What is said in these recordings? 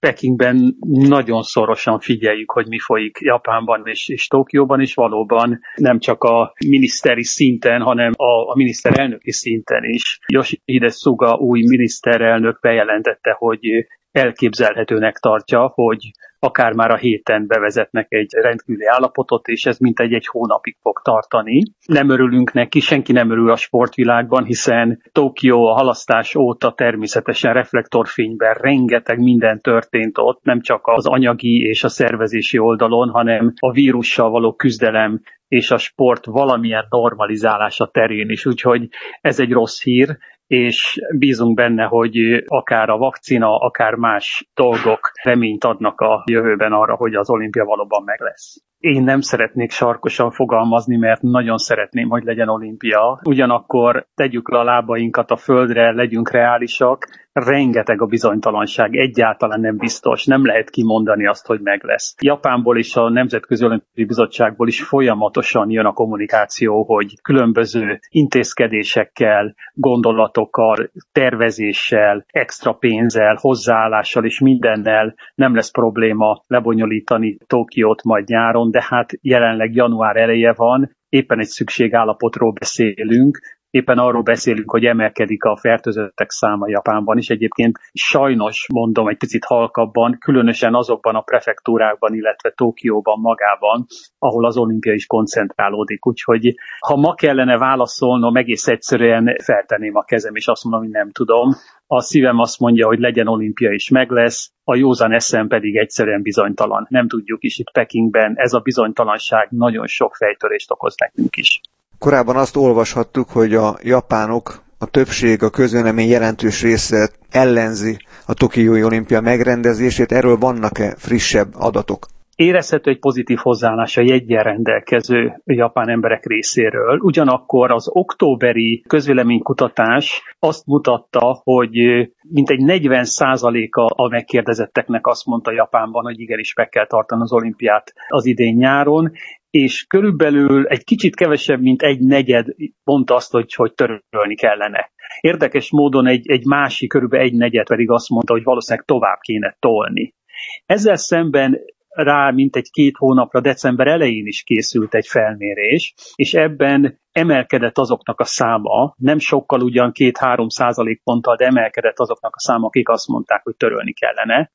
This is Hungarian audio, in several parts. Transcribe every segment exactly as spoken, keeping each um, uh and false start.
Pekingben nagyon szorosan figyeljük, hogy mi folyik Japánban és, és Tokióban, és valóban nem csak a miniszteri szinten, hanem a, a miniszterelnöki szinten is. Yoshihide Suga új miniszterelnök bejelentette, hogy elképzelhetőnek tartja, hogy akár már a héten bevezetnek egy rendkívüli állapotot, és ez mintegy egy hónapig fog tartani. Nem örülünk neki, senki nem örül a sportvilágban, hiszen Tokió a halasztás óta természetesen reflektorfényben rengeteg minden történt ott, nem csak az anyagi és a szervezési oldalon, hanem a vírussal való küzdelem és a sport valamilyen normalizálása terén is. Úgyhogy ez egy rossz hír, és bízunk benne, hogy akár a vakcina, akár más dolgok reményt adnak a jövőben arra, hogy az olimpia valóban meg lesz. Én nem szeretnék sarkosan fogalmazni, mert nagyon szeretném, hogy legyen olimpia. Ugyanakkor tegyük le a lábainkat a földre, legyünk reálisak. Rengeteg a bizonytalanság, egyáltalán nem biztos, nem lehet kimondani azt, hogy meg lesz. Japánból és a Nemzetközi Olimpiai Bizottságból is folyamatosan jön a kommunikáció, hogy különböző intézkedésekkel, gondolatokkal, tervezéssel, extra pénzzel, hozzáállással és mindennel nem lesz probléma lebonyolítani Tokiót majd nyáron, de hát jelenleg január eleje van, éppen egy szükségállapotról beszélünk, éppen arról beszélünk, hogy emelkedik a fertőzöttek száma Japánban is. Egyébként sajnos, mondom, egy picit halkabban, különösen azokban a prefektúrákban, illetve Tokióban magában, ahol az olimpia is koncentrálódik. Úgyhogy ha ma kellene válaszolnom, egész egyszerűen feltenném a kezem, és azt mondom, hogy nem tudom. A szívem azt mondja, hogy legyen olimpia is meg lesz, a józan eszem pedig egyszerűen bizonytalan. Nem tudjuk is itt Pekingben, ez a bizonytalanság nagyon sok fejtörést okoz nekünk is. Korábban azt olvashattuk, hogy a japánok, a többség, a közvélemény jelentős része ellenzi a tokiói olimpia megrendezését. Erről vannak-e frissebb adatok? Érezhető egy pozitív hozzáállás a jeggyel rendelkező japán emberek részéről. Ugyanakkor az októberi közvéleménykutatás azt mutatta, hogy mintegy negyven százaléka a megkérdezetteknek azt mondta Japánban, hogy igenis meg kell tartani az olimpiát az idén nyáron, és körülbelül egy kicsit kevesebb, mint egy negyed mondta azt, hogy, hogy törölni kellene. Érdekes módon egy, egy másik, körülbelül egy negyed pedig azt mondta, hogy valószínűleg tovább kéne tolni. Ezzel szemben rá mintegy két hónapra, december elején is készült egy felmérés, és ebben emelkedett azoknak a száma, nem sokkal ugyan két-három százalékponttal, de emelkedett azoknak a száma, akik azt mondták, hogy törölni kellene,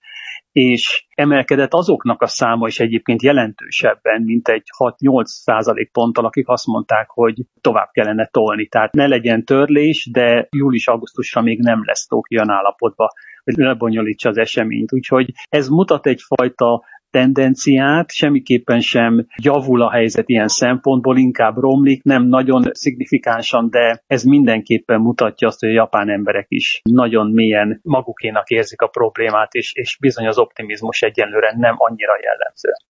és emelkedett azoknak a száma is egyébként jelentősebben, mint egy hat-nyolc százalékponttal, akik azt mondták, hogy tovább kellene tolni. Tehát ne legyen törlés, de július-augusztusra még nem lesz Tokió állapotba, hogy lebonyolítsa az eseményt. Úgyhogy ez mutat egyfajta tendenciát, semmiképpen sem javul a helyzet ilyen szempontból, inkább romlik, nem nagyon szignifikánsan, de ez mindenképpen mutatja azt, hogy a japán emberek is nagyon mélyen magukénak érzik a problémát, és, és bizony az optimizmus egyenlőre nem annyira jellemző.